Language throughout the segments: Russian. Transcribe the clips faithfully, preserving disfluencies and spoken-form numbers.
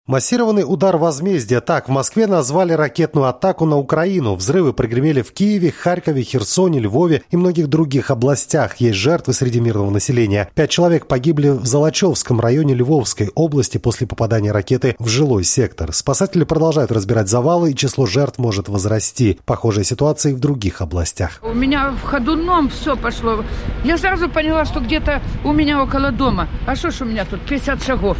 Массированный удар возмездия. Так в Москве назвали ракетную атаку на Украину. Взрывы прогремели в Киеве, Харькове, Херсоне, Львове и многих других областях. Есть жертвы среди мирного населения. Пять человек погибли в Золочевском районе Львовской области после попадания ракеты в жилой сектор. Спасатели продолжают разбирать завалы, и число жертв может возрасти. Похожая ситуация и в других областях. У меня в ходуном все пошло. Я сразу поняла, что где-то у меня около дома. А что ж у меня тут пятьдесят шагов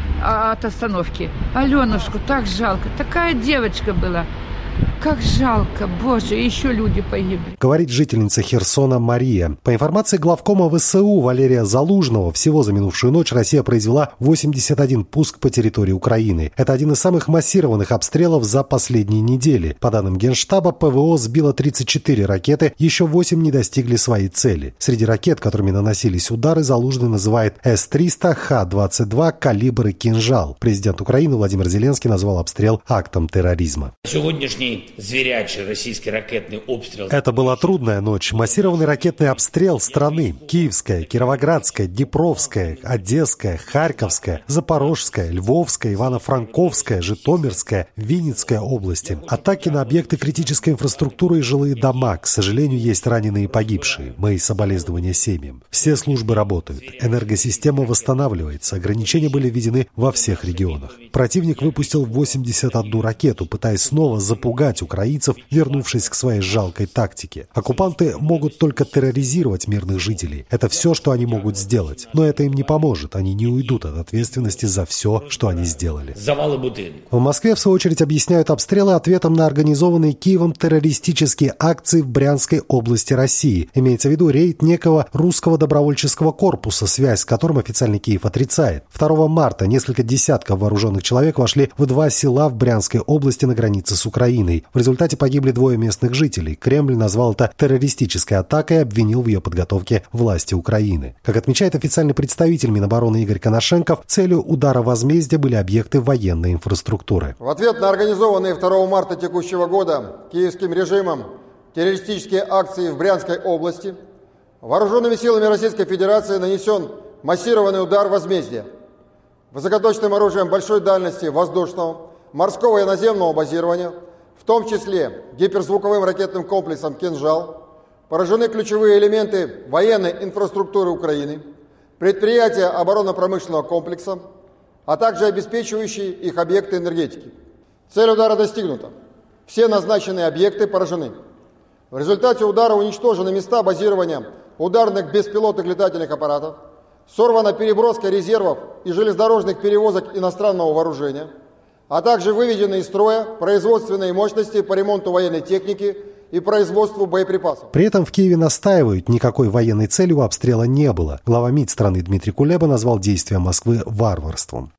от остановки. Аленушку так жалко. Такая девочка была. Как жалко, боже, еще люди погибли. Говорит жительница Херсона Мария. По информации главкома ВСУ Валерия Залужного, всего за минувшую ночь Россия произвела восемьдесят один пуск по территории Украины. Это один из самых массированных обстрелов за последние недели. По данным Генштаба, ПВО сбило тридцать четыре ракеты, еще восемь не достигли своей цели. Среди ракет, которыми наносились удары, Залужный называет эс триста, ха двадцать два, калибр и кинжал. Президент Украины Владимир Зеленский назвал обстрел актом терроризма. Сегодняшний зверячий российский ракетный обстрел. Это была трудная ночь. Массированный ракетный обстрел страны. Киевская, Кировоградская, Днепровская, Одесская, Харьковская, Запорожская, Львовская, Ивано-Франковская, Житомирская, Винницкая области. Атаки на объекты критической инфраструктуры и жилые дома. К сожалению, есть раненые и погибшие. Мои соболезнования семьям. Все службы работают. Энергосистема восстанавливается. Ограничения были введены во всех регионах. Противник выпустил восемьдесят одну ракету, пытаясь снова запугать украинцев, вернувшись к своей жалкой тактике. Оккупанты могут только терроризировать мирных жителей. Это все, что они могут сделать. Но это им не поможет. Они не уйдут от ответственности за все, что они сделали. Завалы будинка. В Москве, в свою очередь, объясняют обстрелы ответом на организованные Киевом террористические акции в Брянской области России. Имеется в виду рейд некого русского добровольческого корпуса, связь с которым официальный Киев отрицает. второго марта несколько десятков вооруженных человек вошли в два села в Брянской области на границе с Украиной. В результате погибли двое местных жителей. Кремль назвал это террористической атакой и обвинил в ее подготовке власти Украины. Как отмечает официальный представитель Минобороны Игорь Коношенков, целью удара возмездия были объекты военной инфраструктуры. В ответ на организованные второго марта текущего года киевским режимом террористические акции в Брянской области вооруженными силами Российской Федерации нанесен массированный удар возмездия высокоточным оружием большой дальности воздушного, морского и наземного базирования, в том числе гиперзвуковым ракетным комплексом «Кинжал», поражены ключевые элементы военной инфраструктуры Украины, предприятия оборонно-промышленного комплекса, а также обеспечивающие их объекты энергетики. Цель удара достигнута. Все назначенные объекты поражены. В результате удара уничтожены места базирования ударных беспилотных летательных аппаратов, сорвана переброска резервов и железнодорожных перевозок иностранного вооружения, а также выведены из строя производственные мощности по ремонту военной техники и производству боеприпасов. При этом в Киеве настаивают, никакой военной цели у обстрела не было. Глава МИД страны Дмитрий Кулеба назвал действия Москвы варварством.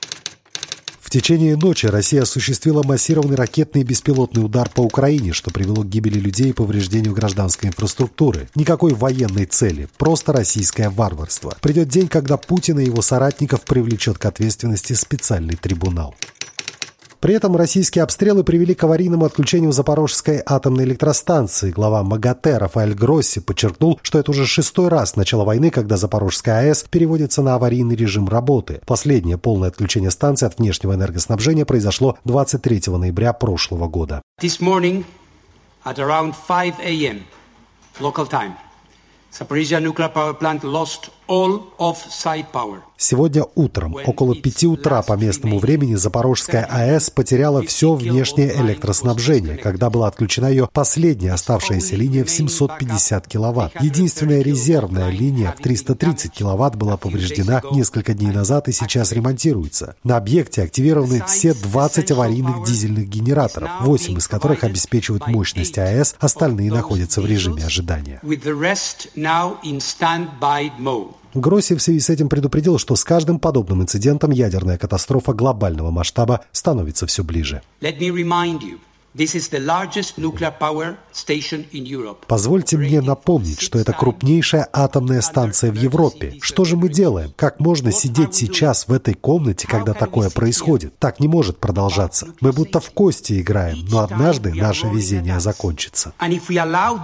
В течение ночи Россия осуществила массированный ракетный и беспилотный удар по Украине, что привело к гибели людей и повреждению гражданской инфраструктуры. Никакой военной цели, просто российское варварство. Придет день, когда Путин и его соратников привлечет к ответственности специальный трибунал. При этом российские обстрелы привели к аварийному отключению Запорожской атомной электростанции. Глава МАГАТЭ Рафаэль Гросси подчеркнул, что это уже шестой раз с начала войны, когда Запорожская АЭС переводится на аварийный режим работы. Последнее полное отключение станции от внешнего энергоснабжения произошло двадцать третьего ноября прошлого года. This morning at around five a m local time, Zaporizhzhia nuclear power plant lost all off-site power. Сегодня утром, около пяти утра по местному времени, Запорожская АЭС потеряла все внешнее электроснабжение, когда была отключена ее последняя оставшаяся линия в семьсот пятьдесят киловатт. Единственная резервная линия в триста тридцать киловатт была повреждена несколько дней назад и сейчас ремонтируется. На объекте активированы все двадцать аварийных дизельных генераторов, восемь из которых обеспечивают мощность АЭС, остальные находятся в режиме ожидания. Гросси в связи с этим предупредил, что с каждым подобным инцидентом ядерная катастрофа глобального масштаба становится все ближе. Позвольте мне напомнить, что это крупнейшая атомная станция в Европе. Что же мы делаем? Как можно сидеть сейчас в этой комнате, когда такое происходит? Так не может продолжаться. Мы будто в кости играем, но однажды наше везение закончится.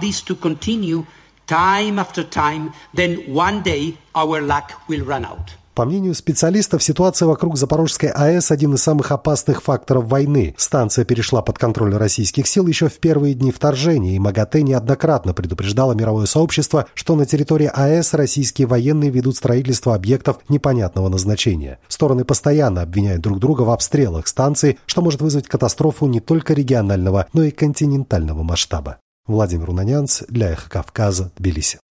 Time after time, then one day our luck will run out. По мнению специалистов, ситуация вокруг Запорожской АЭС – один из самых опасных факторов войны. Станция перешла под контроль российских сил еще в первые дни вторжения, и МАГАТЭ неоднократно предупреждало мировое сообщество, что на территории АЭС российские военные ведут строительство объектов непонятного назначения. Стороны постоянно обвиняют друг друга в обстрелах станции, что может вызвать катастрофу не только регионального, но и континентального масштаба. Владимир Унанянц для Эхо Кавказа, Тбилиси.